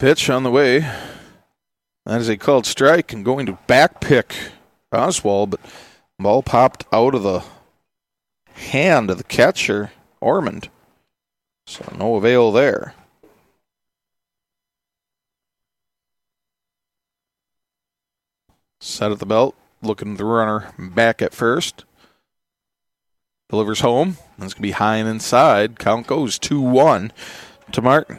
Pitch on the way. That is a called strike and going to back pick Oswald, but ball popped out of the hand of the catcher, Ormond. So no avail there. Set at the belt, looking the runner back at first. Delivers home. That's going to be high and inside. Count goes 2-1 to Martin.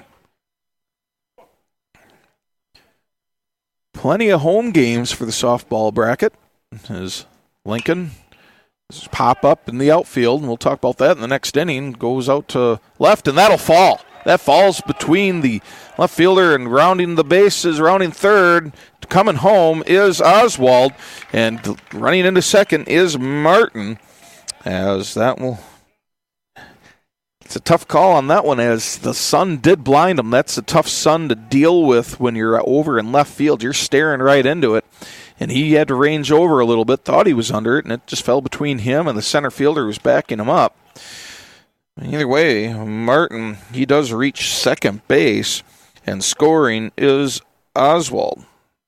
Plenty of home games for the softball bracket. As Lincoln pop up in the outfield, and we'll talk about that in the next inning. Goes out to left, and that'll fall. That falls between the left fielder and rounding the bases, rounding third. Coming home is Oswald, and running into second is Martin. As that will, it's a tough call on that one, as the sun did blind him. That's a tough sun to deal with when you're over in left field. You're staring right into it. And he had to range over a little bit, thought he was under it, and it just fell between him and the center fielder who was backing him up. Either way, Martin, he does reach second base, and scoring is Oswald.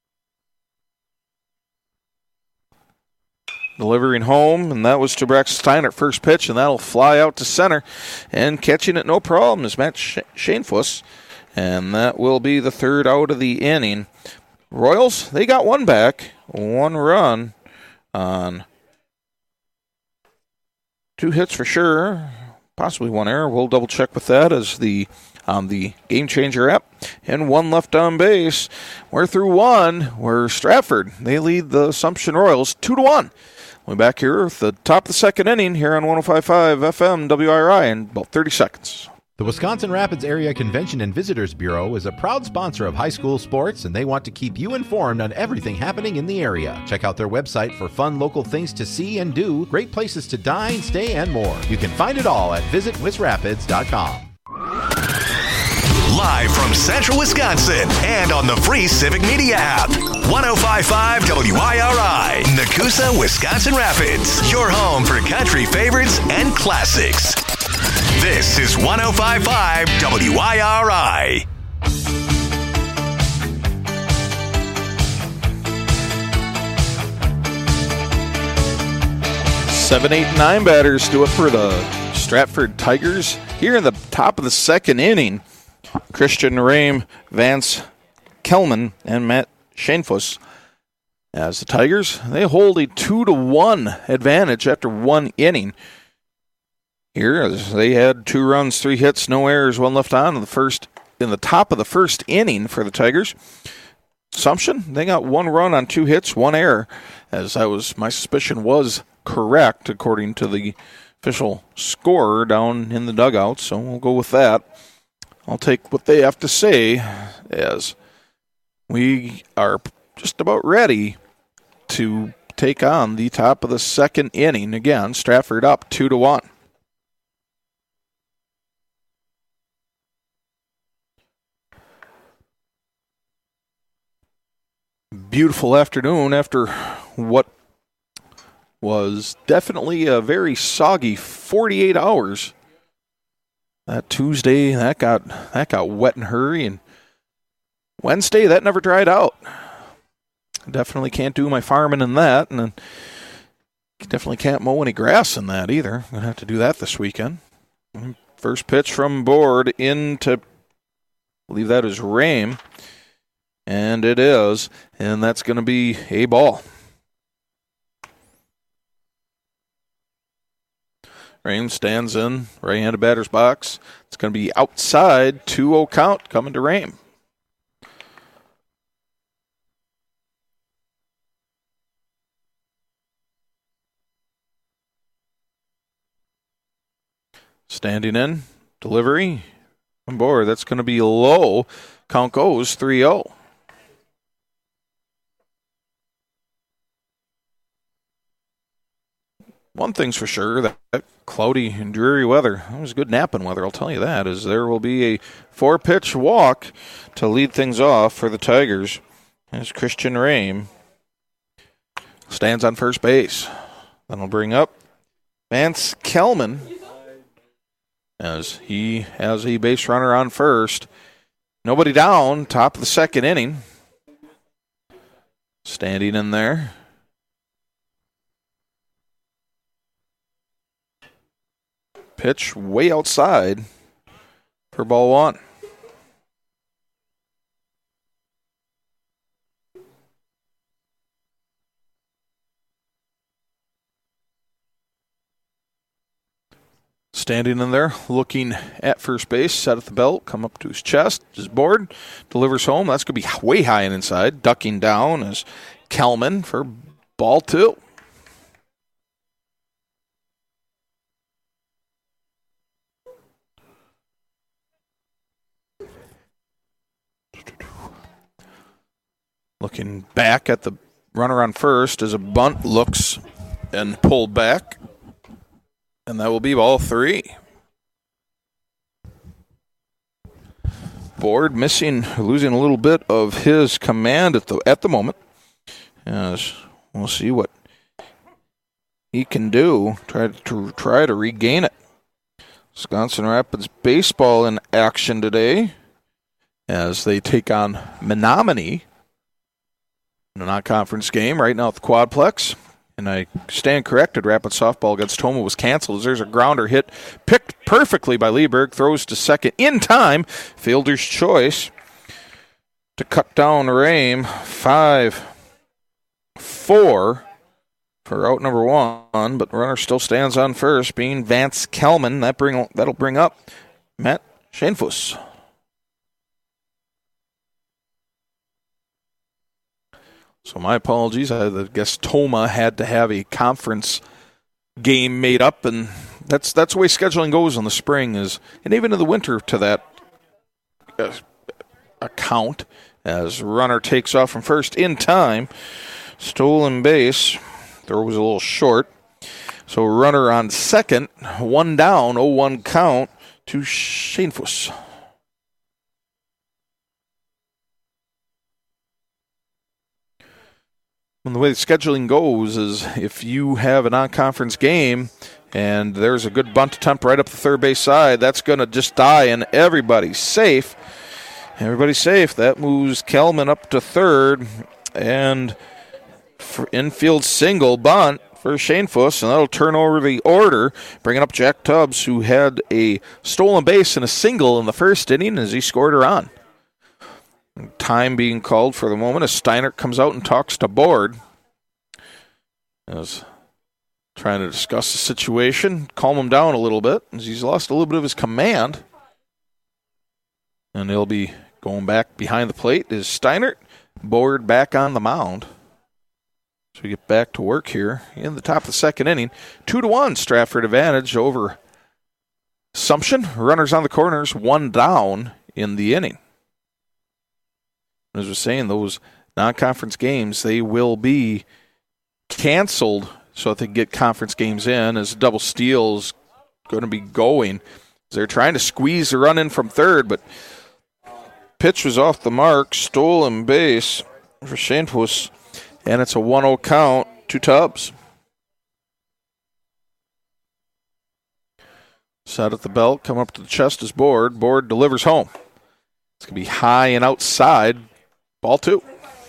Delivering home, and that was to Braxton Steiner at first pitch, and that'll fly out to center. And catching it no problem is Matt Shanefuss, and that will be the third out of the inning. Royals, they got one back, 1 run on 2 hits for sure, possibly 1 error. We'll double check with that as on the Game Changer app. And 1 left on base. We're through 1. We're Stratford. They lead the Assumption Royals 2-1. We'll be back here with the top of the second inning here on 105.5 FM WIRI in about 30 seconds. The Wisconsin Rapids Area Convention and Visitors Bureau is a proud sponsor of high school sports, and they want to keep you informed on everything happening in the area. Check out their website for fun local things to see and do, great places to dine, stay, and more. You can find it all at visitwisrapids.com. Live from Central Wisconsin and on the free Civic Media app. 105.5 WIRI, Nakusa, Wisconsin Rapids. Your home for country favorites and classics. This is 105.5 WIRI. 7, 8, 9 batters do it for the Stratford Tigers. Here in the top of the second inning, Christian Rame, Vance Kelman, and Matt Shanefuss. As the Tigers, they hold a 2-1 advantage after 1 inning. Here, as they had 2 runs, 3 hits, no errors, 1 left on in the top of the first inning for the Tigers. Assumption, they got 1 run on 2 hits, 1 error, as that was, my suspicion was correct according to the official scorer down in the dugout, so we'll go with that. I'll take what they have to say, as we are just about ready to take on the top of the second inning. Again, Stratford up 2-1. Beautiful afternoon after what was definitely a very soggy 48 hours. That Tuesday, that got wet and hurry, and Wednesday, that never dried out. Definitely can't do my farming in that, and definitely can't mow any grass in that either. I'm going to have to do that this weekend. First pitch from Board into, I believe that is Rame, and it is, and that's going to be a ball. Rame stands in right-handed batter's box. It's going to be outside, 2-0 count coming to Rame. Standing in, delivery on Board. That's going to be low. Count goes 3-0. One thing's for sure, that cloudy and dreary weather, it was good napping weather, I'll tell you that, is there will be a 4-pitch walk to lead things off for the Tigers. As Christian Rame stands on first base. Then we'll bring up Vance Kelman as he has a base runner on first. Nobody down, top of the second inning. Standing in there. Pitch way outside for ball one. Standing in there, looking at first base, set at the belt, come up to his chest, his board, delivers home. That's going to be way high and inside. Ducking down is Kelman for ball two. Looking back at the runner on first as a bunt looks and pulled back. And that will be ball three. Board losing a little bit of his command at the moment. As we'll see what he can do. Try to regain it. Wisconsin Rapids baseball in action today as they take on Menominee in a non-conference game right now at the Quadplex. And I stand corrected, Rapids softball against Toma was canceled as there's a grounder hit picked perfectly by Lieberg, throws to second in time. Fielder's choice to cut down Rame. 5-4 for out number one, but the runner still stands on first, being Vance Kelman. That'll bring up Matt Schoenfuss. So my apologies. I guess Toma had to have a conference game made up, and that's the way scheduling goes in the spring and even in the winter to that account. As runner takes off from first in time, stolen base. Throw was a little short. So runner on second, one down, 0-1 count to Schoenfuss. And the way the scheduling goes is if you have a non-conference game and there's a good bunt attempt right up the third base side, that's going to just die and everybody's safe. Everybody's safe. That moves Kelman up to third and for infield single bunt for Schoenfuss, and that'll turn over the order, bringing up Jack Tubbs, who had a stolen base and a single in the first inning as he scored her on. Time being called for the moment as Steiner comes out and talks to Board. As trying to discuss the situation, calm him down a little bit, as he's lost a little bit of his command. And he'll be going back behind the plate is Steiner. Board back on the mound. So we get back to work here in the top of the second inning. 2-1 Stratford advantage over Assumption. Runners on the corners, one down in the inning. As we're saying, those non-conference games, they will be canceled so that they can get conference games in as Double Steal is going to be going. They're trying to squeeze the run in from third, but pitch was off the mark, stolen base for Schoenfuss, and it's a 1-0 count to Tubbs. Set at the belt, come up to the chest is Board. Board delivers home. It's going to be high and outside. Ball two.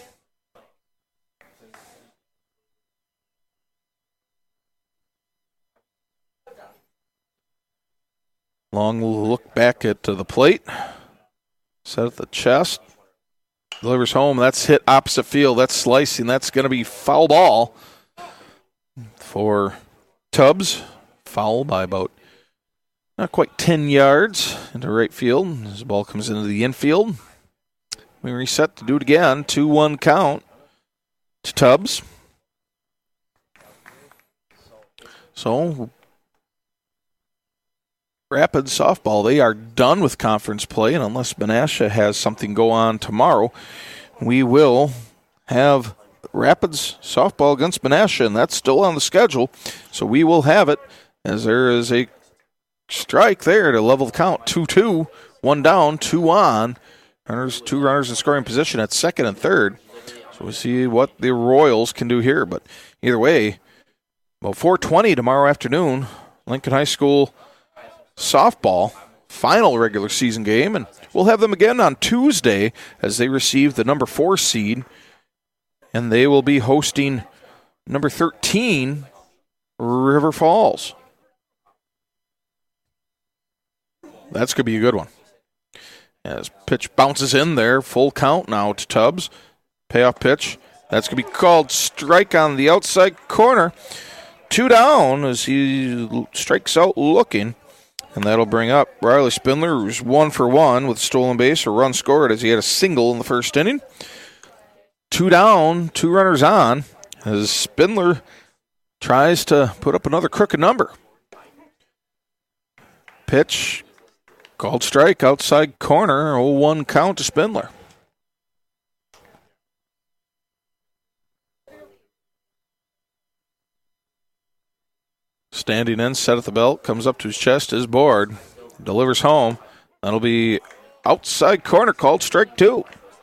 Long look back at the plate. Set at the chest. Delivers home. That's hit opposite field. That's slicing. That's going to be foul ball for Tubbs. Foul by about not quite 10 yards into right field. As the ball comes into the infield. We reset to do it again. 2-1 count to Tubbs. So, Rapids softball, they are done with conference play, and unless Menasha has something go on tomorrow, we will have Rapids softball against Menasha, and that's still on the schedule. So we will have it as there is a strike there to level the count. 2-2, one down, two on. Two runners in scoring position at second and third. So we'll see what the Royals can do here. But either way, about 4:20 tomorrow afternoon, Lincoln High School softball final regular season game, and we'll have them again on Tuesday as they receive the number 4 seed, and they will be hosting number 13, River Falls. That's going to be a good one. As pitch bounces in there, full count now to Tubbs. Payoff pitch. That's going to be called strike on the outside corner. 2 down as he strikes out looking. And that'll bring up Riley Spindler, who's 1 for 1 with a stolen base, a run scored as he had a single in the first inning. 2 down, 2 runners on as Spindler tries to put up another crooked number. Pitch, called strike, outside corner, 0-1 count to Spindler. Standing in, set at the belt, comes up to his chest, is bored, delivers home. That'll be outside corner, called strike 2.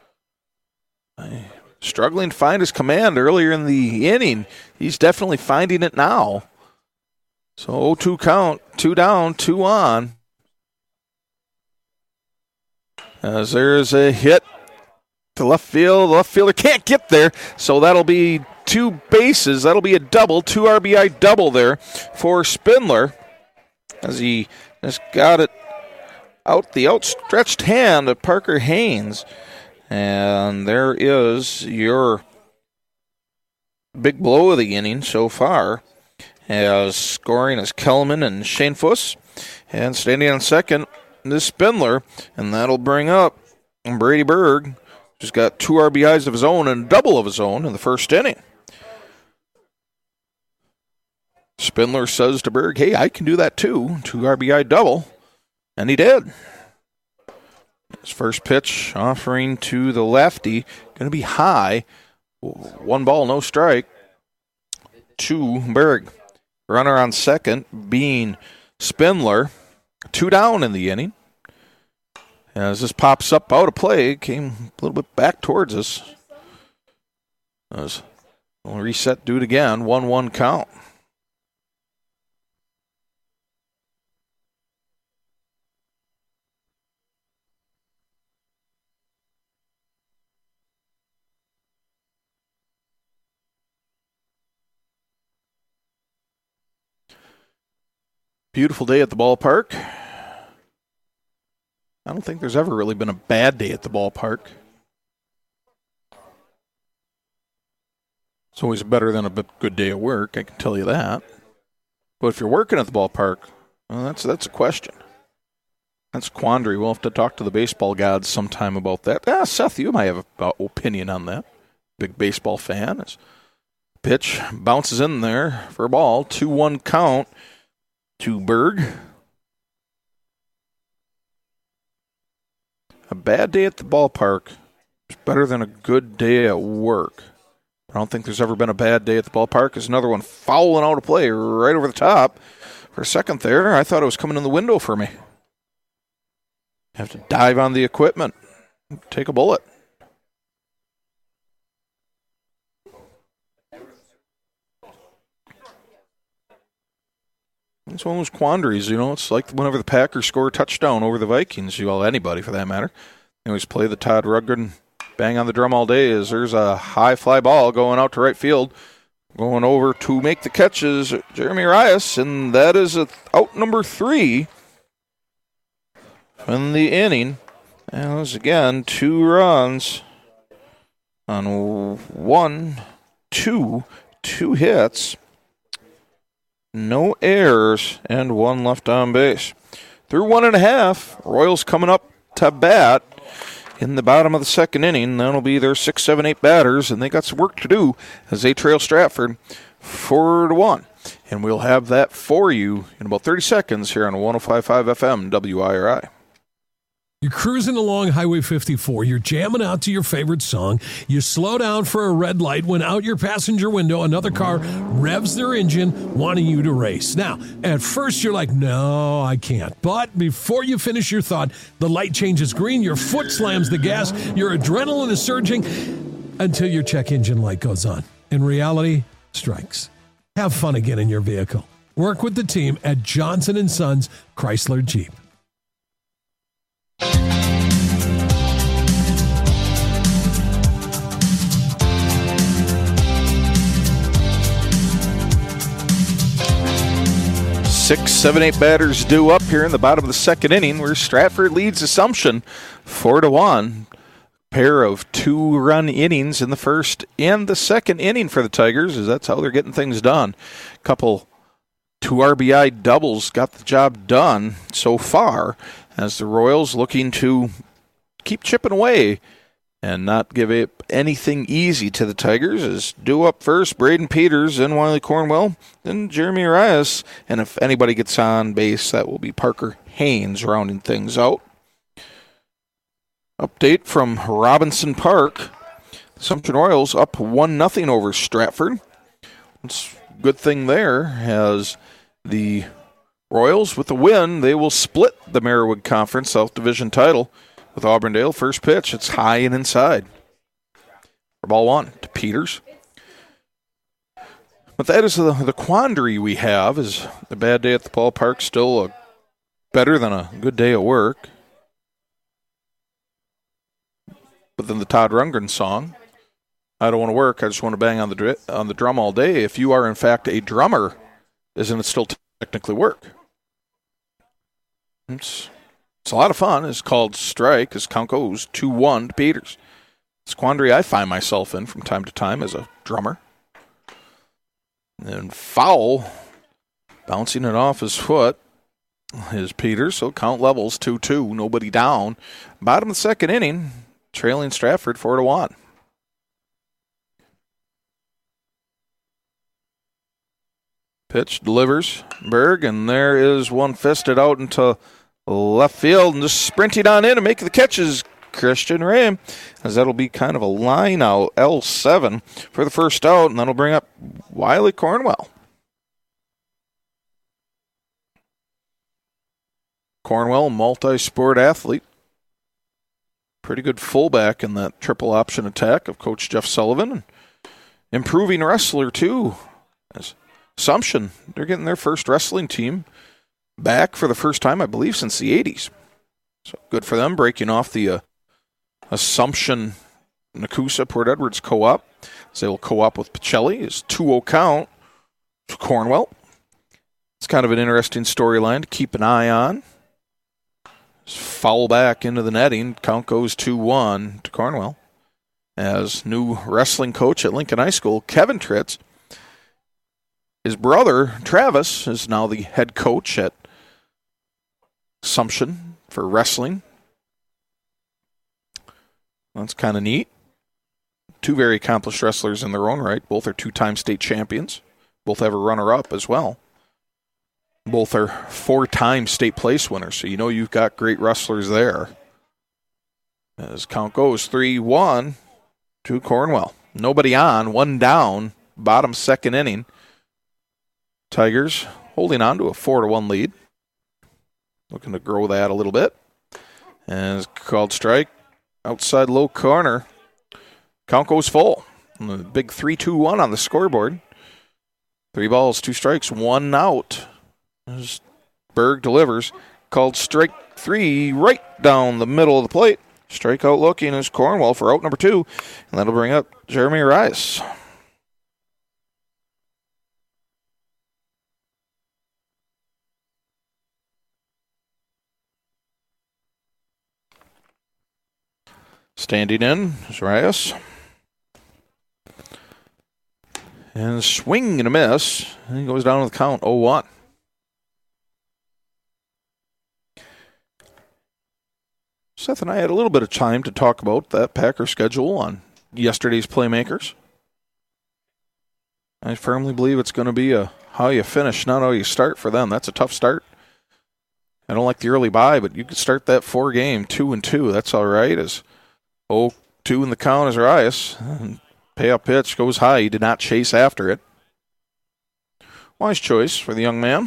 Struggling to find his command earlier in the inning. He's definitely finding it now. So 0-2 count, 2 down, 2 on. As there's a hit to left field. The left fielder can't get there, so that'll be 2 bases. That'll be a double, 2 RBI double there for Spindler as he just got it out the outstretched hand of Parker Haynes. And there is your big blow of the inning so far, as scoring is Kelman and Shanefuss. And standing on second is Spindler, and that'll bring up Brady Berg, who's got 2 RBIs of his own and a double of his own in the first inning. Spindler says to Berg, hey, I can do that too. 2 RBI double. And he did. His first pitch offering to the lefty. Going to be high. 1 ball, no strike. To Berg. Runner on second being Spindler. 2 down in the inning. As this pops up out of play, it came a little bit back towards us. As we'll reset, do it again. 1-1 count. Beautiful day at the ballpark. I don't think there's ever really been a bad day at the ballpark. It's always better than a good day at work, I can tell you that. But if you're working at the ballpark, well, that's a question. That's a quandary. We'll have to talk to the baseball gods sometime about that. Seth, you might have an opinion on that. Big baseball fan. Pitch bounces in there for a ball. 2-1 count to Berg. A bad day at the ballpark is better than a good day at work. I don't think there's ever been a bad day at the ballpark. There's another one fouling out of play right over the top. For a second there, I thought it was coming in the window for me. Have to dive on the equipment. Take a bullet. It's one of those quandaries, It's like whenever the Packers score a touchdown over the Vikings, anybody for that matter. They always play the Todd Rundgren bang on the drum all day as there's a high fly ball going out to right field. Going over to make the catches, Jeremy Rias, and that is out number 3 in the inning. And there's again 2 runs on 1, 2 hits. No errors, and 1 left on base. Through 1.5, Royals coming up to bat in the bottom of the second inning. That'll be their 6, 7, 8 batters, and they got some work to do as they trail Stratford 4-1. And we'll have that for you in about 30 seconds here on 105.5 FM WIRI. You're cruising along Highway 54. You're jamming out to your favorite song. You slow down for a red light when out your passenger window, another car revs their engine, wanting you to race. Now, at first you're like, no, I can't. But before you finish your thought, the light changes green, your foot slams the gas, your adrenaline is surging until your check engine light goes on. And reality strikes. Have fun again in your vehicle. Work with the team at Johnson & Sons Chrysler Jeep. 6, 7, 8 batters due up here in the bottom of the second inning, where Stratford leads Assumption 4-1. Pair of 2-run innings in the first and the second inning for the Tigers, as that's how they're getting things done. Couple 2 RBI doubles got the job done so far, as the Royals looking to keep chipping away and not give up anything easy to the Tigers. Is due up first, Braden Peters, then Wiley Cornwell, then Jeremy Arias. And if anybody gets on base, that will be Parker Haynes rounding things out. Update from Robinson Park. Assumption Royals up 1-0 over Stratford. It's a good thing there, as the Royals, with the win, they will split the Merriwood Conference South Division title with Auburndale. First pitch, it's high and inside. For ball 1 to Peters. But that is the quandary we have, is a bad day at the ballpark still better than a good day at work. But then the Todd Rundgren song, I don't want to work, I just want to bang on the drum all day. If you are in fact a drummer, isn't it still technically work? It's a lot of fun. It's called strike, as count goes 2-1 to Peters. It's a quandary I find myself in from time to time as a drummer. And foul, bouncing it off his foot, is Peters. So count levels 2-2, nobody down. Bottom of the second inning, trailing Stratford 4-1. Pitch delivers Berg, and there is one fisted out into left field, and just sprinting on in and making the catches, Christian Ram, as that'll be kind of a line out, L7 for the first out, and that'll bring up Wiley Cornwell. Cornwell, multi-sport athlete. Pretty good fullback in that triple option attack of Coach Jeff Sullivan. Improving wrestler, too. As Assumption, they're getting their first wrestling team back for the first time, I believe, since the 80s. So good for them, breaking off the Assumption Nakusa Port Edwards co-op. So they will co-op with Pacelli. It's 2-0 count to Cornwell. It's kind of an interesting storyline to keep an eye on. Foul back into the netting. Count goes 2-1 to Cornwell. As new wrestling coach at Lincoln High School, Kevin Tritz. His brother, Travis, is now the head coach at Assumption for wrestling. That's kind of neat. 2 very accomplished wrestlers in their own right. Both are 2-time state champions. Both have a runner-up as well. Both are 4-time state place winners, so you know you've got great wrestlers there. As count goes 3-1 to Cornwell. Nobody on, 1 down, bottom second inning. Tigers holding on to a 4-1 lead. Looking to grow that a little bit. And it's called strike. Outside low corner. Count goes full. And the big 3-2-1 on the scoreboard. 3 balls, 2 strikes, 1 out. As Berg delivers. Called strike 3 right down the middle of the plate. Strikeout looking is Cornwell for out number 2. And that'll bring up Jeremy Rice. Standing in is Rias. And swing and a miss. And he goes down to the count, 0-1. Seth and I had a little bit of time to talk about that Packer schedule on yesterday's Playmakers. I firmly believe it's going to be a how you finish, not how you start for them. That's a tough start. I don't like the early bye, but you could start that 4-game 2-2. That's all right. As 0-2 in the count is Rias. Payoff pitch goes high. He did not chase after it. Wise choice for the young man.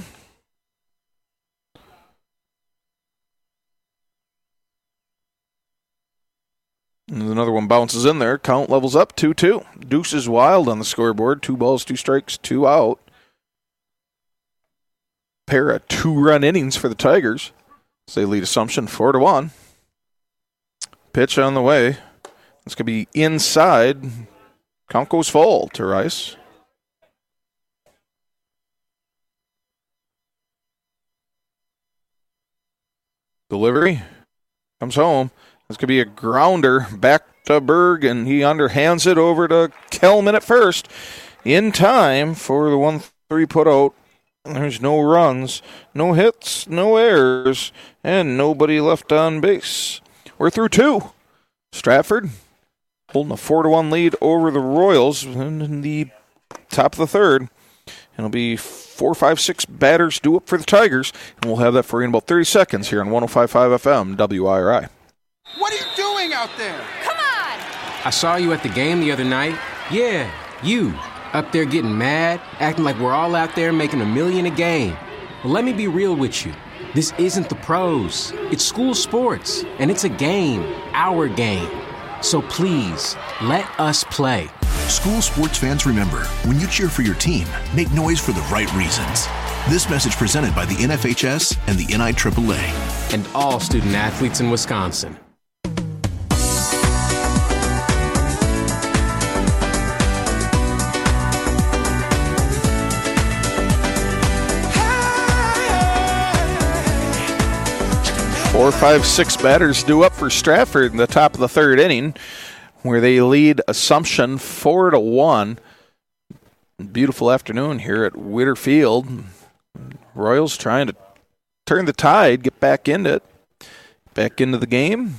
And another one bounces in there. Count levels up 2-2. Deuce is wild on the scoreboard. 2 balls, 2 strikes, 2 out. Pair of 2-run innings for the Tigers. So they lead Assumption 4-1. Pitch on the way. It's going to be inside. Count goes full to Rice. Delivery comes home. This could be a grounder back to Berg, and he underhands it over to Kelman at first. In time for the 1-3 put out. There's no runs, no hits, no errors, and nobody left on base. We're through 2. Stratford holding a 4-1 lead over the Royals in the top of the 3rd. It'll be 4, 5, 6 batters due up for the Tigers, and we'll have that for you in about 30 seconds here on 105.5 FM WIRI. What are you doing out there? Come on! I saw you at the game the other night. Yeah, you. Up there getting mad, acting like we're all out there making $1 million a game. Well, let me be real with you. This isn't the pros. It's school sports, and it's a game, our game. So please, let us play. School sports fans, remember, when you cheer for your team, make noise for the right reasons. This message presented by the NFHS and the NIAAA. And all student athletes in Wisconsin. Four, 5, 6 batters due up for Stratford in the top of the 3rd inning, where they lead Assumption 4-1. Beautiful afternoon here at Witter Field. Royals trying to turn the tide, get back into it, back into the game.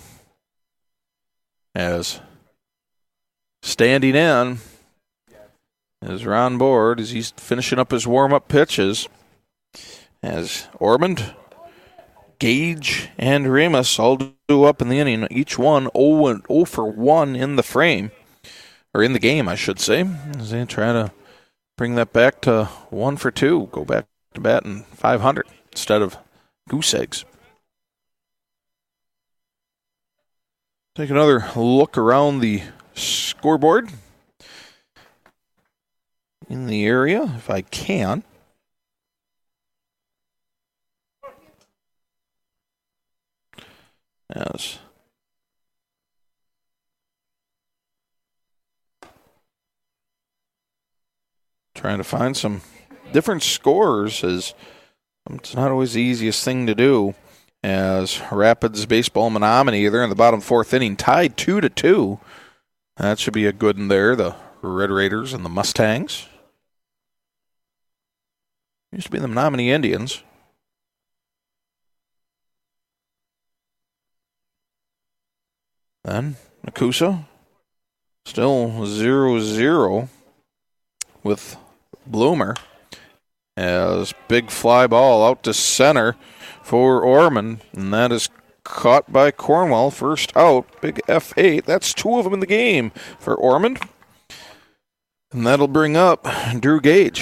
As standing in is Ron Board as he's finishing up his warm-up pitches. As Ormond, Gage, and Remus all do up in the inning. Each one 0 for 1 in the frame, or in the game, I should say. As they try to bring that back to 1 for 2, go back to batting 500 instead of goose eggs. Take another look around the scoreboard in the area, if I can. Yes. Trying to find some different scores is it's not always the easiest thing to do. As Rapids Baseball Menominee, they're in the bottom 4th inning, tied 2-2. That should be a good one there. The Red Raiders and the Mustangs. Used to be the Menominee Indians. Then Nakusa, still 0-0 with Bloomer. As big fly ball out to center for Ormond, and that is caught by Cornwell. First out, big F8. That's 2 of them in the game for Ormond. And that'll bring up Drew Gage.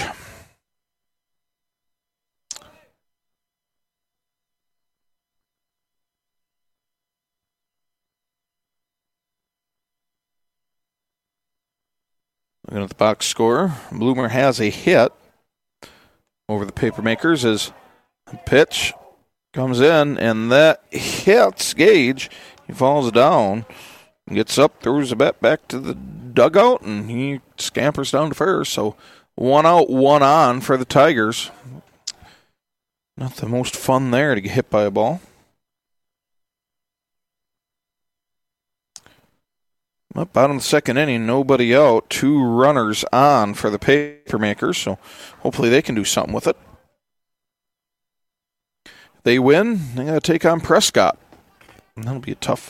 Looking at the box score, Bloomer has a hit over the Papermakers as the pitch comes in, and that hits Gage. He falls down, gets up, throws the bat back to the dugout, and he scampers down to first. So 1 out, 1 on for the Tigers. Not the most fun there to get hit by a ball. Up bottom of the 2nd inning, nobody out. 2 runners on for the Papermakers, so hopefully they can do something with it. If they win, they got to take on Prescott. And that'll be a tough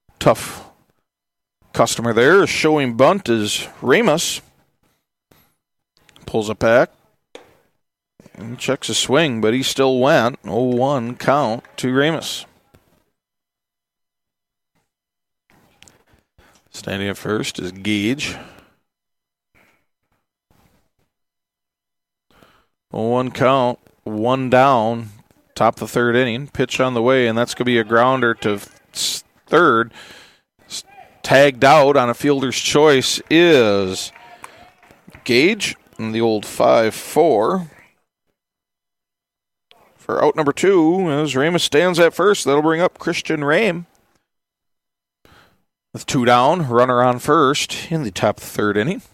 customer there. Showing bunt is Remus. Pulls it back. And checks a swing, but he still went. 0-1 count to Remus. Standing at first is Gage. 0-1 count, 1 down, top of the 3rd inning. Pitch on the way, and that's going to be a grounder to 3rd. Tagged out on a fielder's choice is Gage, and the old 5-4. For out number 2, as Remus stands at first, that'll bring up Christian Rame. With 2 down, runner on first in the top of the 3rd inning.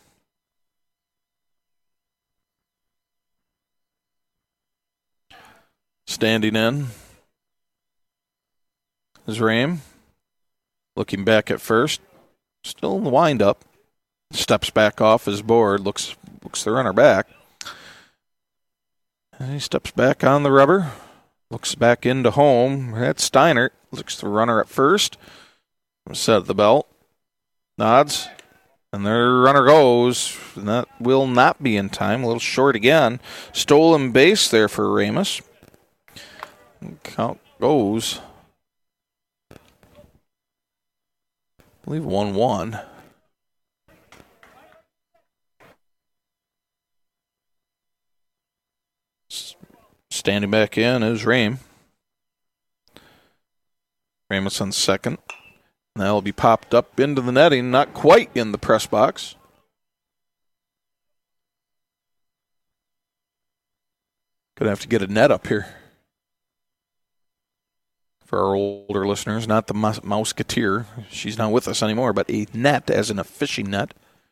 Standing in is Rame. Looking back at first. Still in the windup. Steps back off his board. Looks the runner back. And he steps back on the rubber. Looks back into home. That's Steiner. Looks the runner at first. Set the belt. Nods. And their runner goes. And that will not be in time. A little short again. Stolen base there for Ramus. Count goes. I believe 1-1. Standing back in is Rame. Ramus on second. And that'll be popped up into the netting, not quite in the press box. Gonna have to get a net up here. For our older listeners, not the Mouseketeer. She's not with us anymore, but a net, as in a fishing net.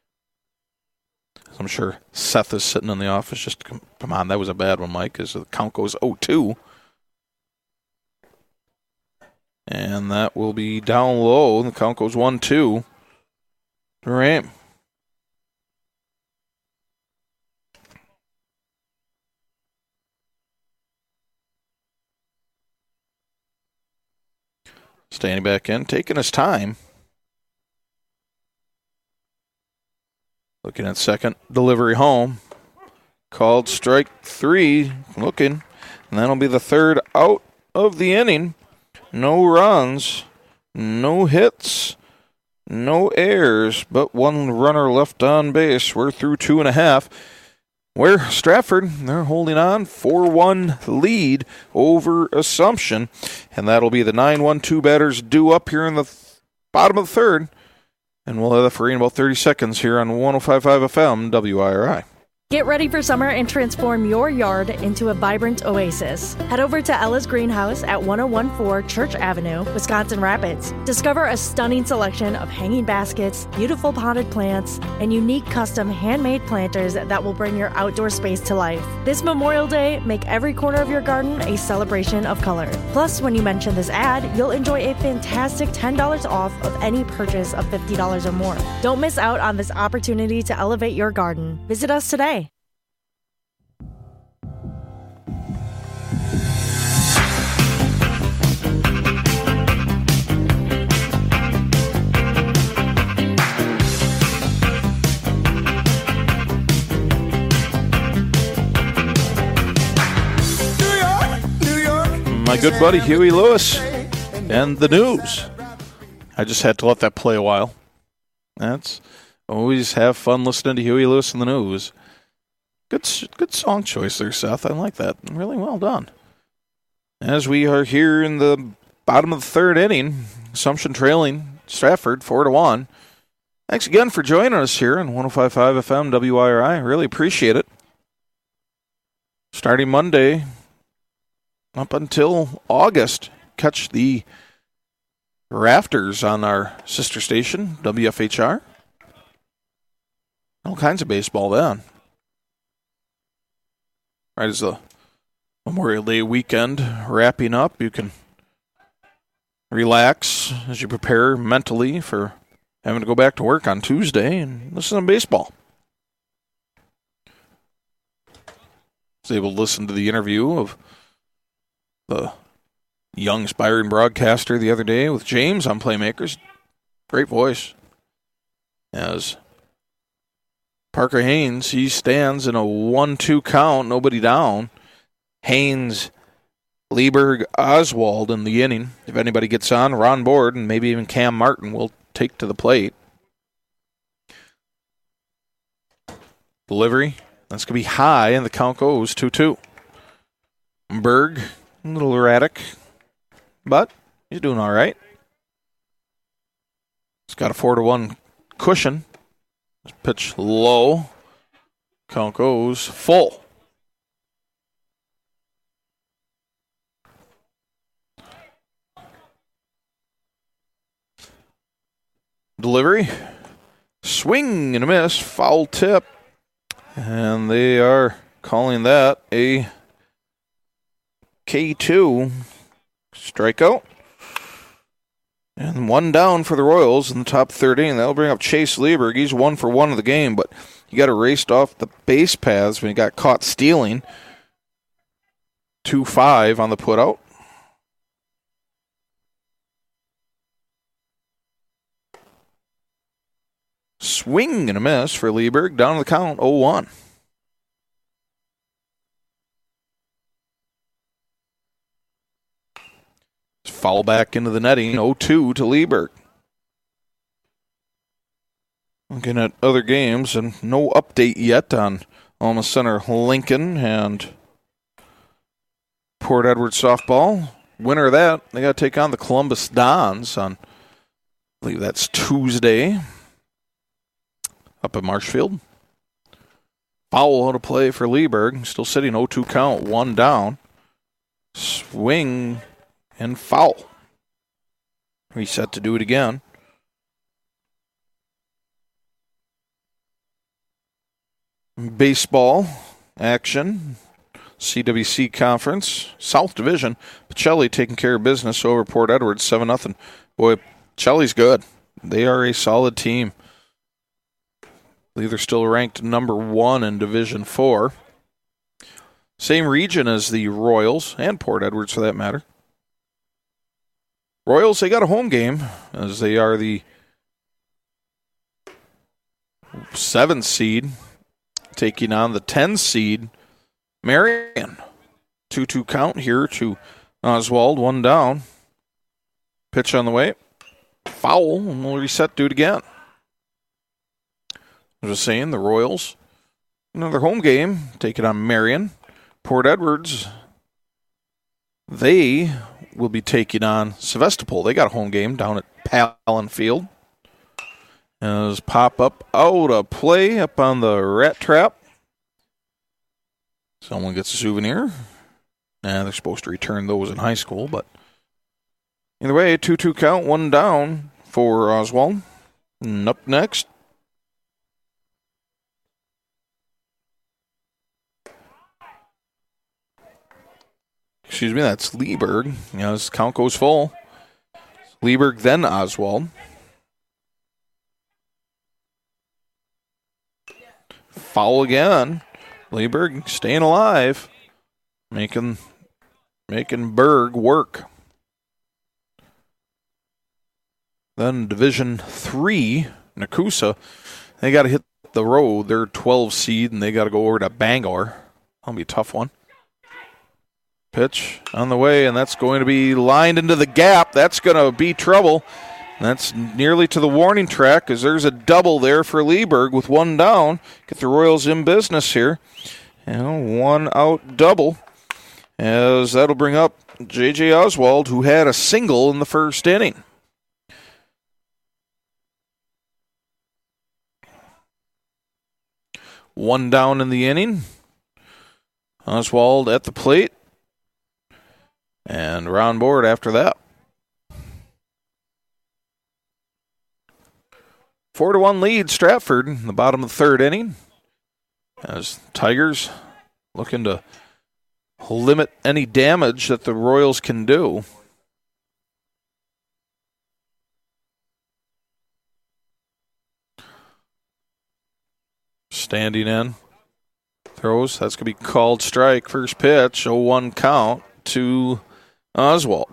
I'm sure Seth is sitting in the office. Just come on, that was a bad one, Mike, as the count goes 0-2. And that will be down low. The count goes 1-2. Rame. Standing back in, taking his time. Looking at second delivery home. Called strike 3. Looking. And that'll be the third out of the inning. No runs. No hits. No errors. But one runner left on base. We're through 2.5. Where Stratford, they're holding on. 4-1 lead over Assumption. And that'll be the 9-1-2 batters due up here in the bottom of the third. And we'll have that for in about 30 seconds here on 105.5 FM WIRI. Get ready for summer and transform your yard into a vibrant oasis. Head over to Ella's Greenhouse at 1014 Church Avenue, Wisconsin Rapids. Discover a stunning selection of hanging baskets, beautiful potted plants, and unique custom handmade planters that will bring your outdoor space to life. This Memorial Day, make every corner of your garden a celebration of color. Plus, when you mention this ad, you'll enjoy a fantastic $10 off of any purchase of $50 or more. Don't miss out on this opportunity to elevate your garden. Visit us today. My good buddy Huey Lewis and the news. I just had to let that play a while. That's always have fun listening to Huey Lewis and the news. Good song choice there, Seth. I like that. Really well done. As we are here in the bottom of the third inning, Assumption trailing Stratford 4-1. Thanks again for joining us here on 105.5 FM WIRI. Really appreciate it. Starting Monday up until August, catch the Rafters on our sister station, WFHR. All kinds of baseball then. Right as the Memorial Day weekend wrapping up, you can relax as you prepare mentally for having to go back to work on Tuesday and listen to baseball. I was able to listen to the interview of the young aspiring broadcaster the other day with James on Playmakers. Great voice. As Parker Haynes, he stands in a 1-2 count, nobody down. Haynes, Lieberg, Oswald in the inning. If anybody gets on, Ron Board, and maybe even Cam Martin will take to the plate. Delivery, that's going to be high, and the count goes 2-2. Berg, a little erratic, but he's doing all right. He's got a 4-1 cushion. Pitch low. Count goes full. Delivery. Swing and a miss. Foul tip. And they are calling that a K2 strikeout. And one down for the Royals in the top 30, and that'll bring up Chase Lieberg. He's 1 for 1 of the game, but he got erased off the base paths when he got caught stealing. 2-5 on the putout. Swing and a miss for Lieberg. Down to the count, 0-1. Foul back into the netting, 0-2 to Lieberg. Looking at other games, and no update yet on Alma Center Lincoln and Port Edward softball. Winner of that, they got to take on the Columbus Dons on, I believe that's Tuesday, up at Marshfield. Foul to play for Lieberg, still sitting 0-2 count, 1 down. Swing and foul. Reset to do it again. Baseball action. CWC Conference, South Division. Pacelli taking care of business over Port Edward, 7-0. Boy, Pacelli's good. They are a solid team. I believe they're still ranked number 1 in Division 4. Same region as the Royals, and Port Edwards for that matter. Royals, they got a home game, as they are the 7th seed, taking on the 10 seed, Marion. 2-2 count here to Oswald, 1 down. Pitch on the way. Foul, and we'll reset, do it again. I was saying, the Royals, another home game, taking on Marion. Port Edwards, they will be taking on Sevastopol. They got a home game down at Palin Field. As pop up out of play up on the rat trap. Someone gets a souvenir. They're supposed to return those in high school, but either way, 2-2 count, 1 down for Oswald. And up next, that's Lieberg. His count goes full. Lieberg, then Oswald. Foul again. Lieberg staying alive. Making Berg work. Then Division 3, Nakusa. They got to hit the road. They're 12 seed, and they got to go over to Bangor. That'll be a tough one. Pitch on the way, and that's going to be lined into the gap. That's going to be trouble. That's nearly to the warning track, as there's a double there for Lieberg with 1 down. Get the Royals in business here. 1 out double, as that'll bring up J.J. Oswald, who had a single in the first inning. One down in the inning. Oswald at the plate. And round board after that. 4-1 lead Stratford in the bottom of the 3rd inning. As Tigers looking to limit any damage that the Royals can do. Standing in. Throws. That's going to be called strike. First pitch. 0-1 count to Oswald.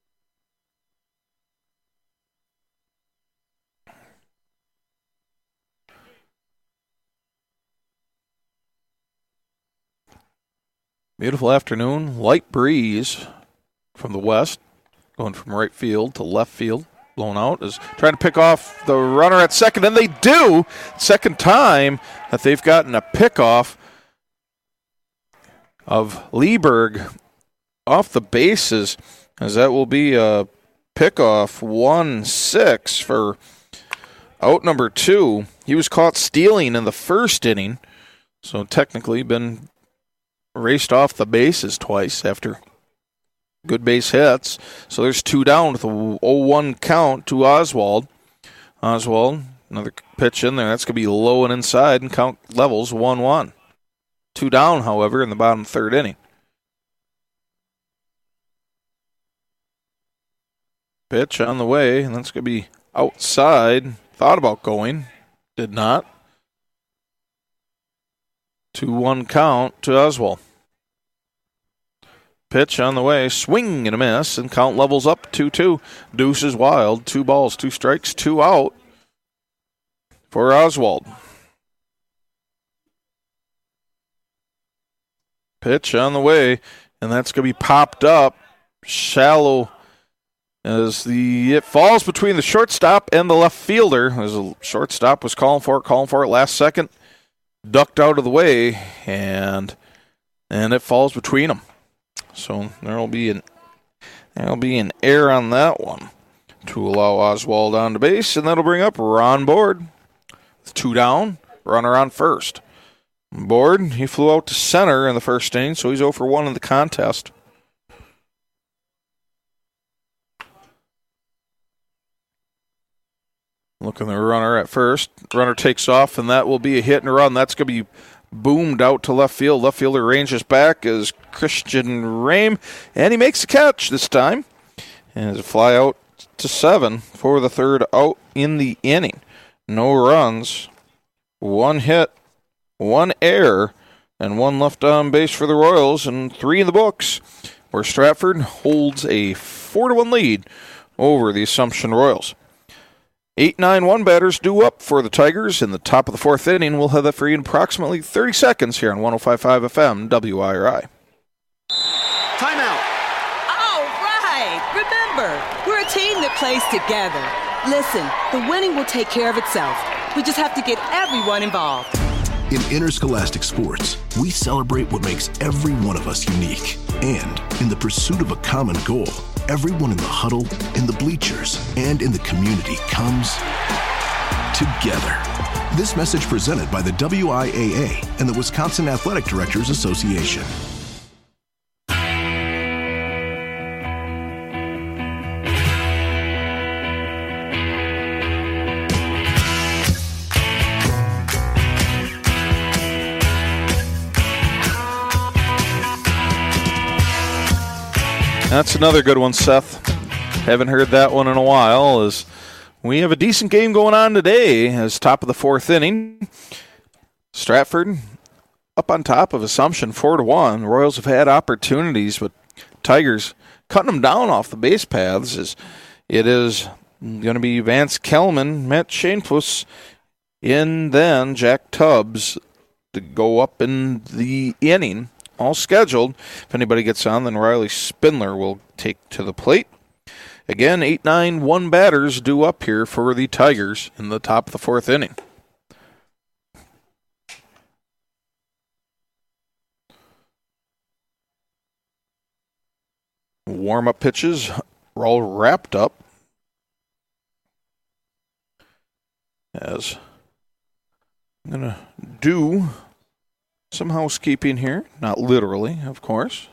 Beautiful afternoon. Light breeze from the west. Going from right field to left field. Blown out. Is trying to pick off the runner at second. And they do. Second time that they've gotten a pickoff of Lieberg off the bases, as that will be a pickoff 1-6 for out number 2. He was caught stealing in the first inning, so technically been raced off the bases twice after good base hits. So there's 2 down with a 0-1 count to Oswald. Oswald, another pitch in there. That's going to be low and inside, and count levels 1-1. 2 down, however, in the bottom 3rd inning. Pitch on the way, and that's going to be outside. Thought about going. Did not. 2-1 count to Oswald. Pitch on the way, swing and a miss, and count levels up 2-2. Deuce is wild. 2 balls, 2 strikes, 2 out for Oswald. Pitch on the way, and that's going to be popped up shallow as it falls between the shortstop and the left fielder. As the shortstop was calling for it last second, ducked out of the way, and it falls between them. So there'll be an error on that one to allow Oswald on to base, and that'll bring up Ron Board with 2 down, runner on first. Board, he flew out to center in the first inning, so he's 0 for 1 in the contest. Looking at the runner at first. Runner takes off, and that will be a hit and a run. That's going to be boomed out to left field. Left fielder ranges back as Christian Rame, and he makes a catch this time. And it's a fly out to 7 for the 3rd out in the inning. No runs, 1 hit, 1 error, and 1 left on base for the Royals, and 3 in the books, where Stratford holds a 4-1 lead over the Assumption Royals. 8-9-1 batters due up for the Tigers in the top of the 4th inning. We'll have that for you in approximately 30 seconds here on 105.5 FM WIRI. Timeout. All right. Remember, we're a team that plays together. Listen, the winning will take care of itself. We just have to get everyone involved. In interscholastic sports, we celebrate what makes every one of us unique. And in the pursuit of a common goal, everyone in the huddle, in the bleachers, and in the community comes together. This message presented by the WIAA and the Wisconsin Athletic Directors Association. That's another good one, Seth. Haven't heard that one in a while, as we have a decent game going on today as top of the 4th inning. Stratford up on top of Assumption 4-1. Royals have had opportunities, but Tigers cutting them down off the base paths. As it is going to be Vance Kelman, Matt Shanefuss, and then Jack Tubbs to go up in the inning. All scheduled. If anybody gets on, then Riley Spindler will take to the plate. Again, 8-9-1 batters due up here for the Tigers in the top of the 4th inning. Warm-up pitches are all wrapped up. As I'm going to do some housekeeping here, not literally, of course,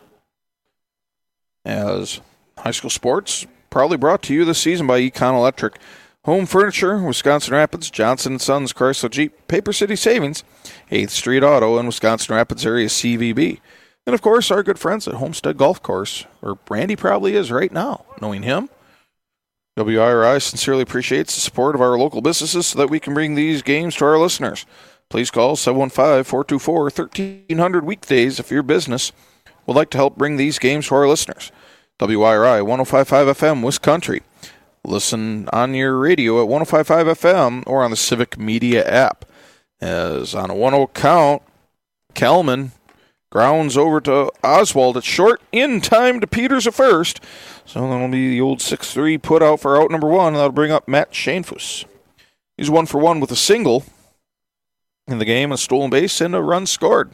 as high school sports proudly brought to you this season by Econ Electric. Home Furniture, Wisconsin Rapids, Johnson & Sons, Chrysler Jeep, Paper City Savings, 8th Street Auto, and Wisconsin Rapids area CVB. And, of course, our good friends at Homestead Golf Course, where Randy probably is right now, knowing him. WIRI sincerely appreciates the support of our local businesses so that we can bring these games to our listeners. Please call 715-424-1300 weekdays if your business would like to help bring these games to our listeners. WIRI 105.5 FM, Wisconsin. Listen on your radio at 105.5 FM or on the Civic Media app. As on a 1-0 count, Kelman grounds over to Oswald at short, in time to Peters at first. So that'll be the old 6-3 put out for out number 1. That'll bring up Matt Shanefuss. He's 1 for 1 with a single in the game, a stolen base, and a run scored.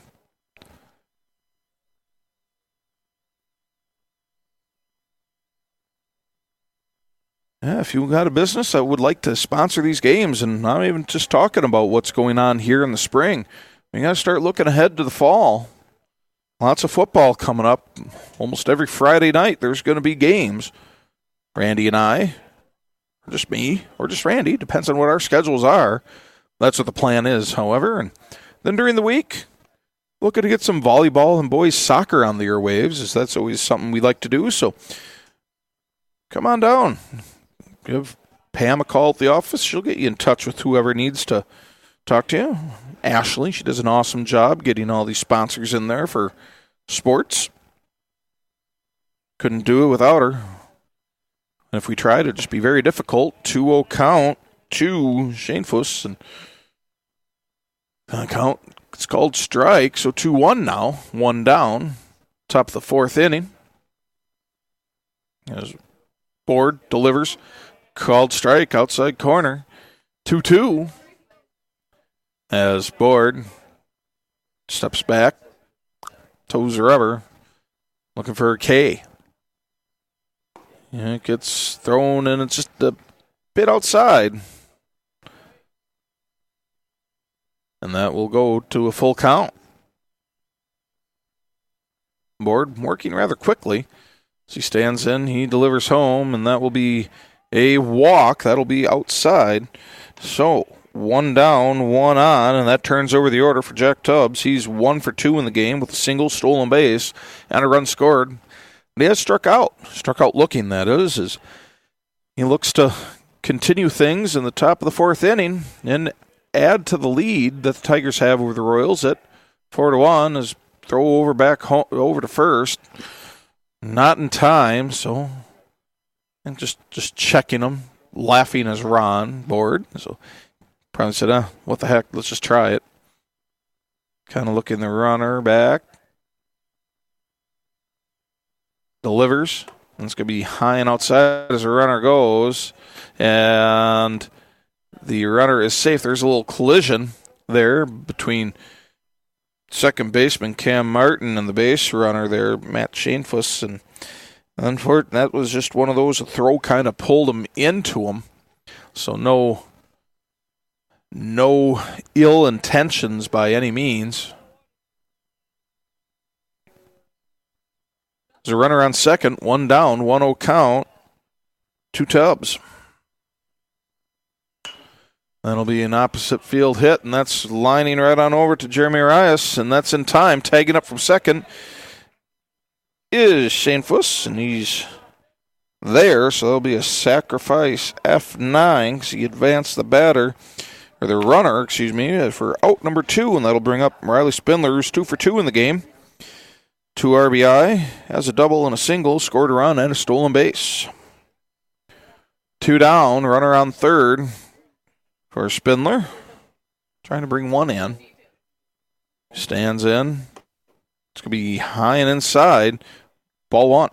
Yeah, if you got a business that would like to sponsor these games, and I'm even just talking about what's going on here in the spring, we got to start looking ahead to the fall. Lots of football coming up. Almost every Friday night there's going to be games. Randy and I, or just me, or just Randy, depends on what our schedules are. That's what the plan is, however. And then during the week, looking to get some volleyball and boys soccer on the airwaves, as that's always something we like to do. So come on down. give Pam a call at the office. She'll get you in touch with whoever needs to talk to you. Ashley, she does an awesome job getting all these sponsors in there for sports. Couldn't do it without her. And if we tried, it'd just be very difficult. 2-0 count to Shane Fuss. And count, it's called strike. So 2-1 now. 1 down. Top of the 4th inning. As Board delivers. Called strike outside corner. 2-2. As Board steps back. Toes the rubber. Looking for a K. Yeah, it gets thrown and it's just a bit outside. And that will go to a full count. Board working rather quickly. As he stands in, he delivers home, and that will be a walk. That'll be outside. So, 1 down, 1 on, and that turns over the order for Jack Tubbs. He's 1 for 2 in the game with a single, stolen base, and a run scored. But he has struck out looking, that is, as he looks to continue things in the top of the 4th inning and add to the lead that the Tigers have over the Royals at 4-1 as throw over back home, over to first. Not in time, so and just checking him, laughing as Ron Board. So probably said, what the heck, let's just try it. Kind of looking the runner back. Delivers. And it's going to be high and outside as the runner goes. And the runner is safe. There's a little collision there between second baseman Cam Martin and the base runner there, Matt Shanefuss. And unfortunately, that was just one of those, a throw kind of pulled him into him. So no ill intentions by any means. There's a runner on second, 1 down, 1-0 count, 2 Tubbs. That'll be an opposite field hit, and that's lining right on over to Jeremy Arias, and that's in time. Tagging up from second is Shane Fuss, and he's there, so there'll be a sacrifice F9 because he advanced the runner, for out number 2, and that'll bring up Riley Spindler, who's 2 for 2 in the game. 2 RBI, has a double and a single, scored a run and a stolen base. 2 down, runner on third for Spindler. Trying to bring 1 in. Stands in. It's going to be high and inside. Ball 1.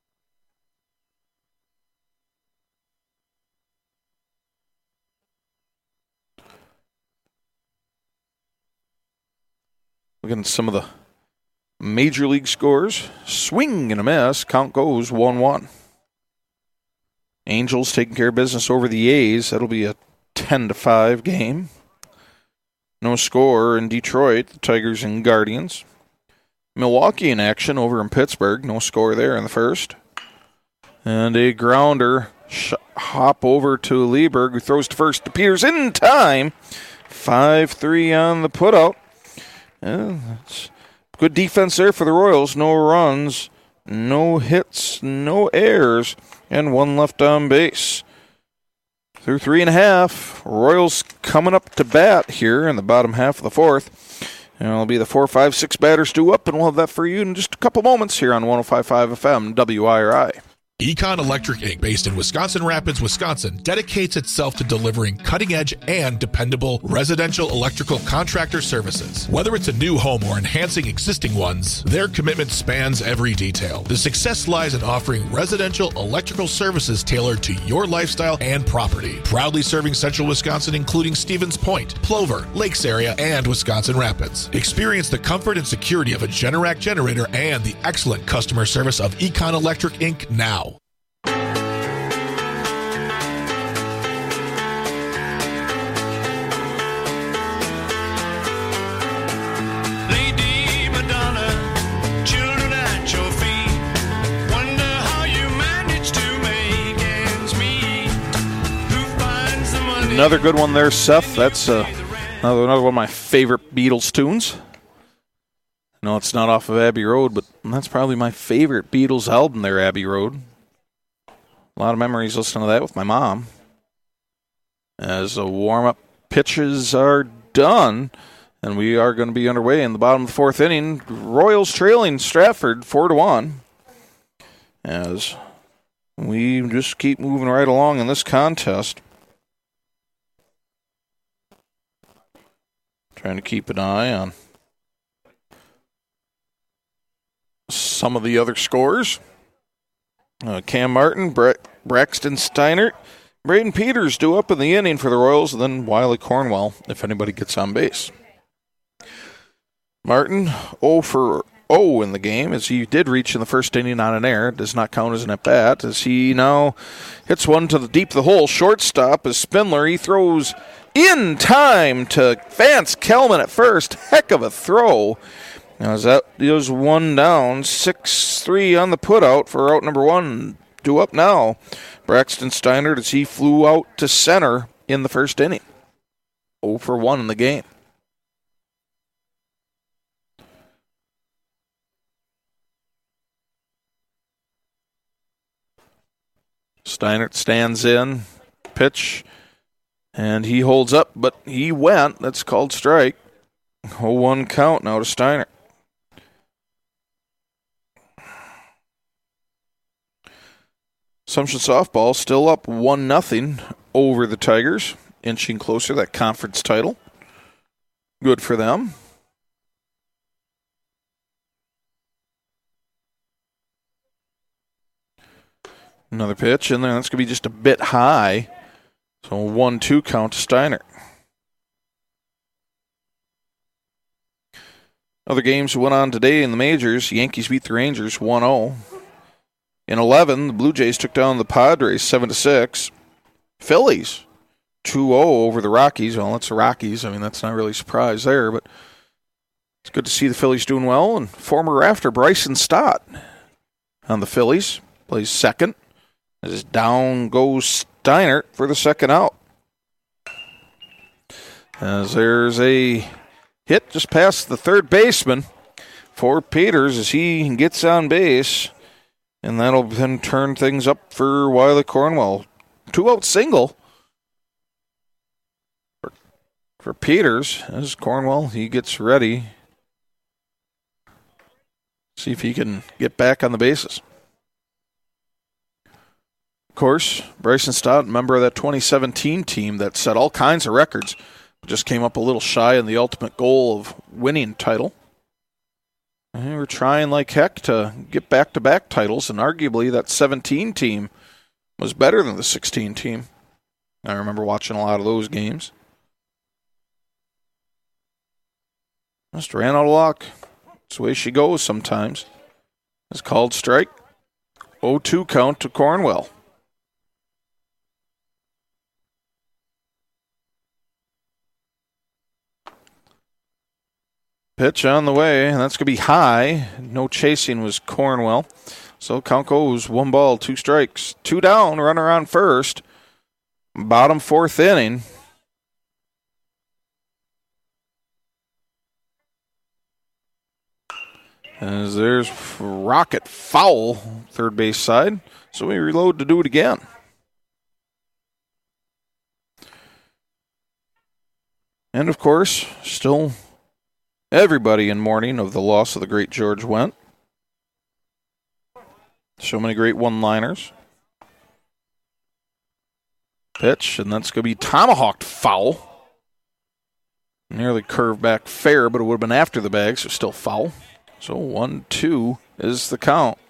Looking at some of the Major League scores. Swing and a miss. Count goes 1-1. Angels taking care of business over the A's. That'll be a 10-5 game. No score in Detroit. The Tigers and Guardians. Milwaukee in action over in Pittsburgh. No score there in the first. And a grounder hop over to Lieberg, who throws to first. Appears in time. 5-3 on the putout. That's good defense there for the Royals. No runs, no hits, no errors, and 1 left on base. Through 3.5, Royals coming up to bat here in the bottom half of the 4th. And it'll be the 4, 5, 6 batters due up, and we'll have that for you in just a couple moments here on 105.5 FM WIRI. Econ Electric Inc., based in Wisconsin Rapids, Wisconsin, dedicates itself to delivering cutting-edge and dependable residential electrical contractor services. Whether it's a new home or enhancing existing ones, their commitment spans every detail. The success lies in offering residential electrical services tailored to your lifestyle and property. Proudly serving central Wisconsin, including Stevens Point, Plover, Lakes area, and Wisconsin Rapids. Experience the comfort and security of a Generac generator and the excellent customer service of Econ Electric Inc. now. Another good one there, Seth. That's another one of my favorite Beatles tunes. No, it's not off of Abbey Road, but that's probably my favorite Beatles album there, Abbey Road. A lot of memories listening to that with my mom. As the warm-up pitches are done, and we are going to be underway in the bottom of the fourth inning. Royals trailing Stratford 4-1. As we just keep moving right along in this contest. Trying to keep an eye on some of the other scores. Cam Martin, Braxton Steinert, Braden Peters due up in the inning for the Royals, and then Wiley Cornwell, if anybody gets on base. Martin 0 for 0 in the game, as he did reach in the first inning on an error. Does not count as an at-bat, as he now hits one to the deep of the hole. Shortstop is Spindler. He throws in time to Vance Kelman at first. Heck of a throw. Now, as that is one down, 6-3 on the putout for out number one. Due up now, Braxton Steinert, as he flew out to center in the first inning. 0 for 1 in the game. Steinert stands in, pitch, and he holds up, but he went. That's called strike. 0-1 count now to Steinert. Assumption softball still up 1-0 over the Tigers, inching closer to that conference title. Good for them. Another pitch in there. That's going to be just a bit high. So 1-2 count to Steinert. Other games went on today in the majors. Yankees beat the Rangers 1-0. In 11, the Blue Jays took down the Padres 7-6. Phillies 2-0 over the Rockies. Well, that's the Rockies. I mean, that's not really a surprise there, but it's good to see the Phillies doing well. And former Rafter Bryson Stott on the Phillies plays second. As down goes Steinert for the second out. As there's a hit just past the third baseman for Peters as he gets on base. And that'll then turn things up for Wiley Cornwell. 2-out single for Peters. As Cornwell, he gets ready. See if he can get back on the bases. Of course, Bryson Stott, member of that 2017 team that set all kinds of records, just came up a little shy in the ultimate goal of winning title. And they were trying like heck to get back-to-back titles, and arguably that 17 team was better than the 16 team. I remember watching a lot of those games. Just ran out of luck. That's the way she goes sometimes. It's called strike. 0-2 count to Cornwell. Pitch on the way, and that's going to be high. No chasing was Cornwell. So count goes 1 ball, 2 strikes. 2 down, runner on first. Bottom fourth inning. As there's rocket foul, third base side. So we reload to do it again. And of course, still everybody in mourning of the loss of the great George Wendt. So many great one-liners. Pitch, and that's going to be tomahawked foul. Nearly curved back fair, but it would have been after the bag, so still foul. So 1-2 is the count.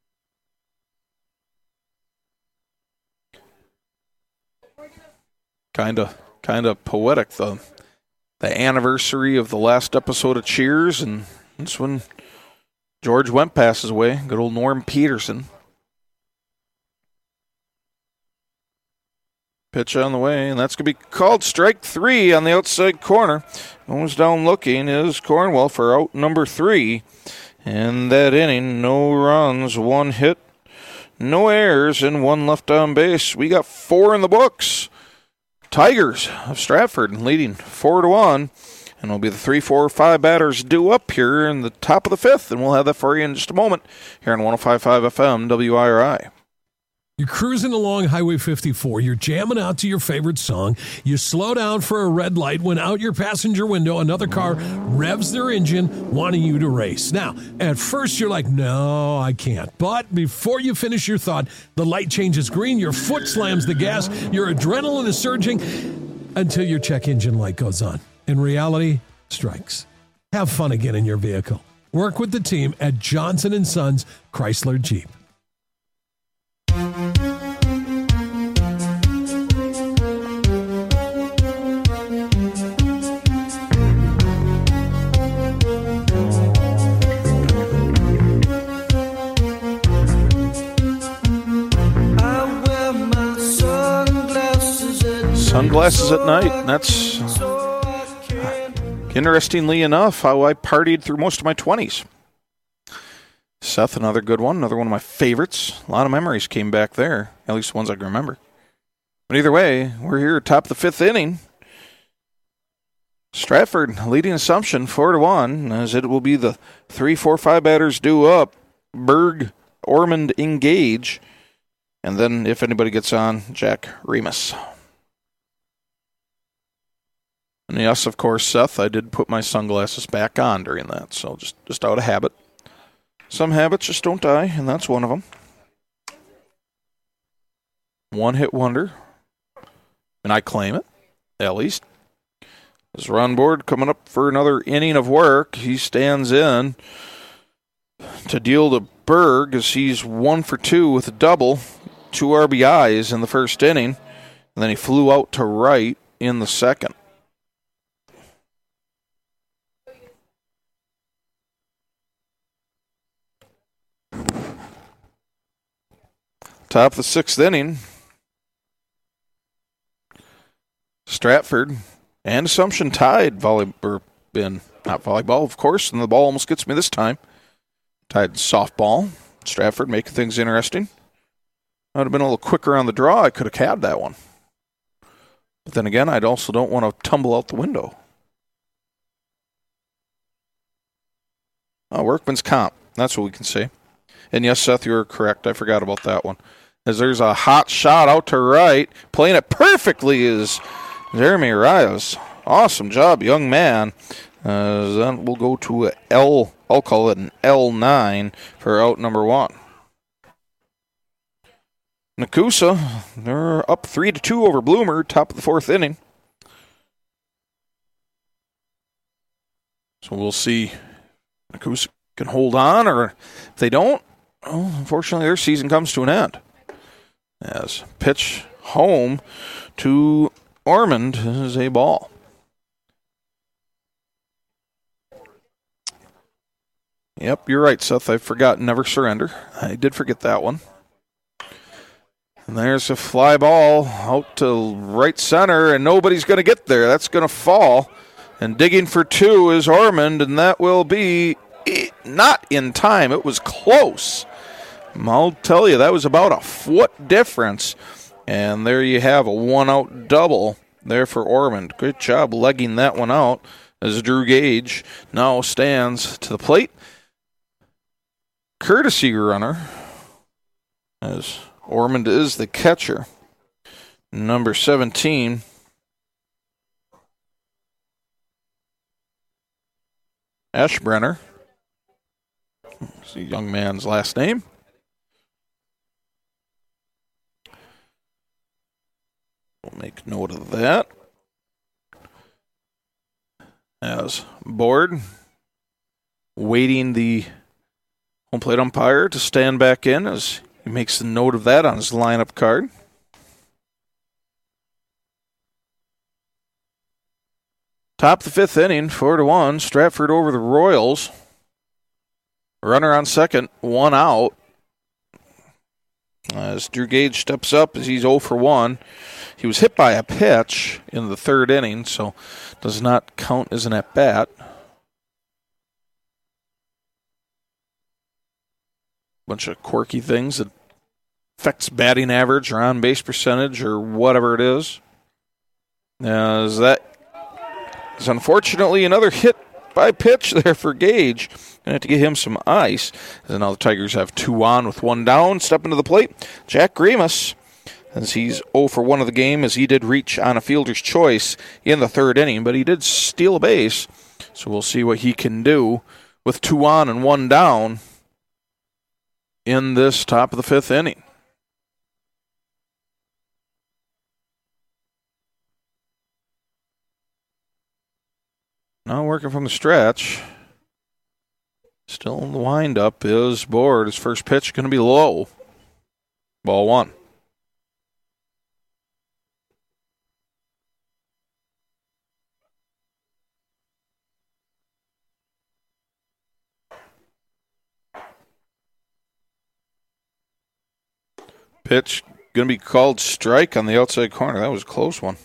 Kind of poetic, though. The anniversary of the last episode of Cheers, and that's when George Wendt passes away. Good old Norm Peterson. Pitch on the way, and that's going to be called strike 3 on the outside corner. Goes down looking is Cornwell for out number 3. In that inning, no runs, 1 hit, no errors, and 1 left on base. We got 4 in the books. Tigers of Stratford leading 4-1, and it'll be the 3, 4, 5 batters due up here in the top of the 5th, and we'll have that for you in just a moment here on 105.5 FM WIRI. You're cruising along Highway 54. You're jamming out to your favorite song. You slow down for a red light when out your passenger window, another car revs their engine, wanting you to race. Now, at first you're like, no, I can't. But before you finish your thought, the light changes green, your foot slams the gas, your adrenaline is surging until your check engine light goes on. And reality strikes. Have fun again in your vehicle. Work with the team at Johnson & Sons Chrysler Jeep. Sunglasses at night, and that's interestingly enough how I partied through most of my 20s. Seth, another good one, another one of my favorites. A lot of memories came back there, at least the ones I can remember. But either way, we're here top of the fifth inning. Stratford leading Assumption 4-1, as it will be the 3-4-5 batters due up. Berg, Ormond, Engage, and then if anybody gets on, Jack Remus. And yes, of course, Seth, I did put my sunglasses back on during that, so just out of habit. Some habits just don't die, and that's one of them. One-hit wonder, and I claim it, at least. As Ron Board coming up for another inning of work, he stands in to deal to Berg as he's 1 for 2 with a double, 2 RBIs in the first inning, and then he flew out to right in the second. Top of the sixth inning, Stratford and Assumption tied not volleyball, of course, and the ball almost gets me this time. Tied softball. Stratford making things interesting. I would have been a little quicker on the draw. I could have had that one. But then again, I also don't want to tumble out the window. Workman's comp. That's what we can say. And yes, Seth, you were correct. I forgot about that one. As there's a hot shot out to right. Playing it perfectly is Jeremy Rios. Awesome job, young man. Then we'll go to I'll call it an L9 for out number 1. Nakusa, they're up 3-2 over Bloomer, top of the fourth inning. So we'll see if Nakusa can hold on, or if they don't, unfortunately their season comes to an end. As pitch home to Ormond is a ball. Yep, you're right, Seth. I forgot Never Surrender. I did forget that one. And there's a fly ball out to right center, and nobody's going to get there. That's going to fall. And digging for 2 is Ormond, and that will be not in time. It was close. I'll tell you, that was about a foot difference. And there you have a 1-out double there for Ormond. Good job legging that one out as Drew Gage now stands to the plate. Courtesy runner, as Ormond is the catcher. Number 17. Ashbrenner. That's the young man's last name. We'll make note of that. As Board waiting the home plate umpire to stand back in as he makes a note of that on his lineup card. Top of the fifth inning, 4-1. Stratford over the Royals. Runner on second, 1 out. As Drew Gage steps up as he's 0 for 1. He was hit by a pitch in the third inning, so does not count as an at-bat. Bunch of quirky things that affects batting average or on-base percentage or whatever it is. As that is unfortunately another hit by pitch there for Gage. Going to have to get him some ice. And now the Tigers have 2 on with 1 down. Step into the plate, Jack Remus, as he's 0 for 1 of the game, as he did reach on a fielder's choice in the 3rd inning, but he did steal a base. So we'll see what he can do with 2 on and 1 down in this top of the 5th inning. Now working from the stretch. Still in the windup is Board. His first pitch going to be low. Ball 1. Pitch going to be called strike on the outside corner. That was a close one.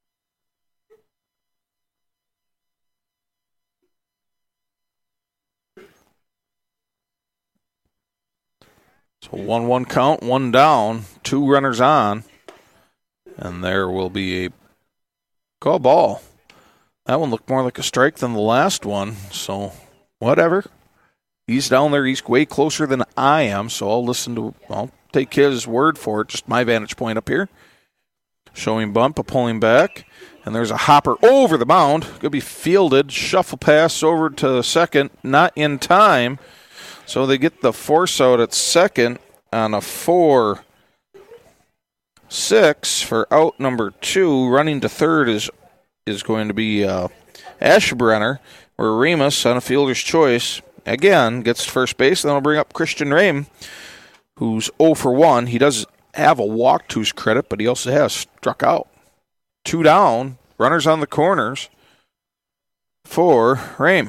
So 1-1 count, 1 down, 2 runners on, and there will be a call ball. That one looked more like a strike than the last one, so whatever. He's down there. He's way closer than I am, so I'll take his word for it, just my vantage point up here. Showing bump, a pulling back, and there's a hopper over the mound. Going to be fielded, shuffle pass over to second, not in time. So they get the force out at second on a 4-6 for out number 2. Running to third is going to be Ashbrenner, where Remus on a fielder's choice again gets to first base. Then I'll bring up Christian Rame, who's 0 for 1. He does have a walk to his credit, but he also has struck out. 2 down, runners on the corners for Rame.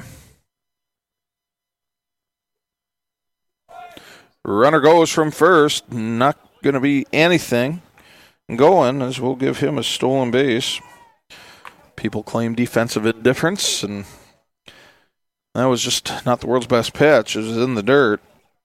Runner goes from first. Not going to be anything going, as we'll give him a stolen base. People claim defensive indifference, and that was just not the world's best pitch. It was in the dirt.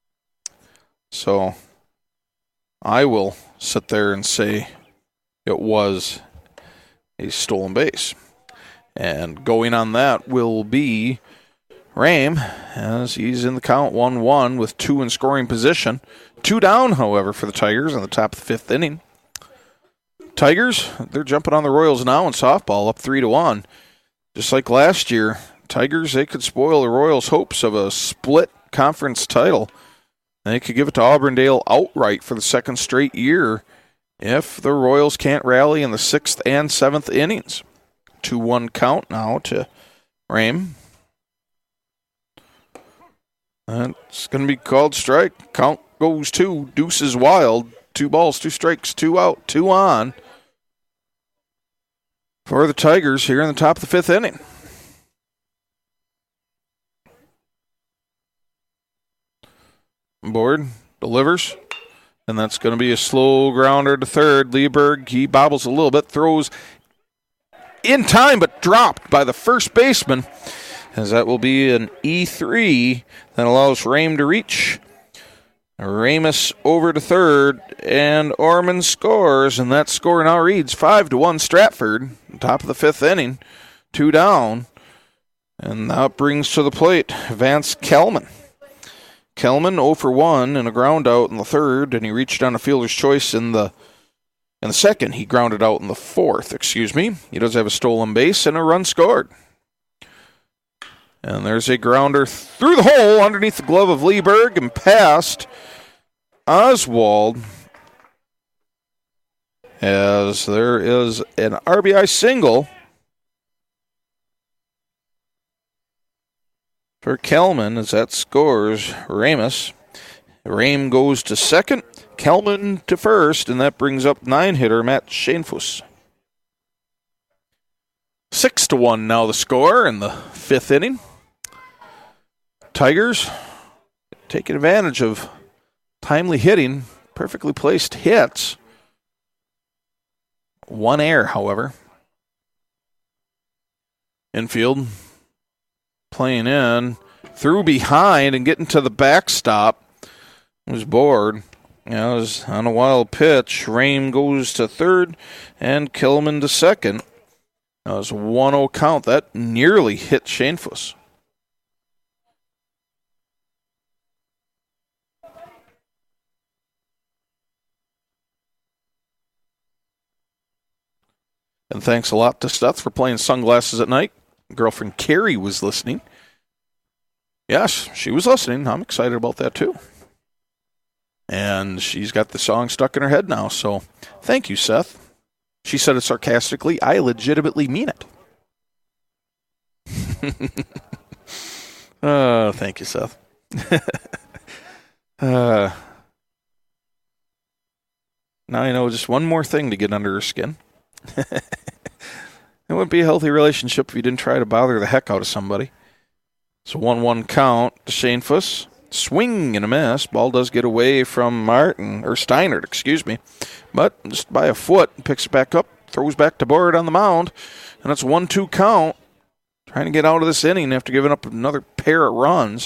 So I will sit there and say it was a stolen base. And going on that will be Rame, as he's in the count 1-1 with 2 in scoring position. 2 down, however, for the Tigers in the top of the 5th inning. Tigers, they're jumping on the Royals now in softball, up 3-1. Just like last year, Tigers, they could spoil the Royals' hopes of a split conference title. They could give it to Auburndale outright for the 2nd straight year if the Royals can't rally in the 6th and 7th innings. 2-1 count now to Rame. That's going to be called strike. Count goes 2. Deuces wild. 2 balls, 2 strikes, 2 out, 2 on for the Tigers here in the top of the 5th inning. Board delivers, and that's going to be a slow grounder to third. Lieberg, he bobbles a little bit, throws in time, but dropped by the first baseman, as that will be an E3 that allows Rame to reach. Ramus over to third, and Orman scores, and that score now reads 5-1 Stratford, top of the 5th inning, 2 down, and that brings to the plate Vance Kelman. Kelman 0 for 1 and a ground out in the 3rd, and he reached on a fielder's choice in the 2nd. He grounded out in the 4th, He does have a stolen base and a run scored. And there's a grounder through the hole underneath the glove of Lieberg and past Oswald, as there is an RBI single for Kelman, as that scores Ramus. Rame goes to second, Kelman to first, and that brings up 9-hitter Matt Schoenfuss. 6-1 now the score in the 5th inning. Tigers taking advantage of timely hitting, perfectly placed hits. 1 error, however. Infield playing in, through behind and getting to the backstop. Was Board. It was on a wild pitch. Rame goes to third and Kelman to second. That was a 1-0 count. That nearly hit Schoenfuss. And thanks a lot to Seth for playing Sunglasses at Night. Girlfriend Carrie was listening. Yes, she was listening. I'm excited about that too. And she's got the song stuck in her head now, so thank you, Seth. She said it sarcastically. I legitimately mean it. Thank you, Seth. Now I know just one more thing to get under her skin. It wouldn't be a healthy relationship if you didn't try to bother the heck out of somebody. It's a 1-1 count to Shanefuss. Swing and a miss. Ball does get away from Steinert, but just by a foot, picks it back up, throws back to Bard on the mound, and it's a 1-2 count. Trying to get out of this inning after giving up another pair of runs.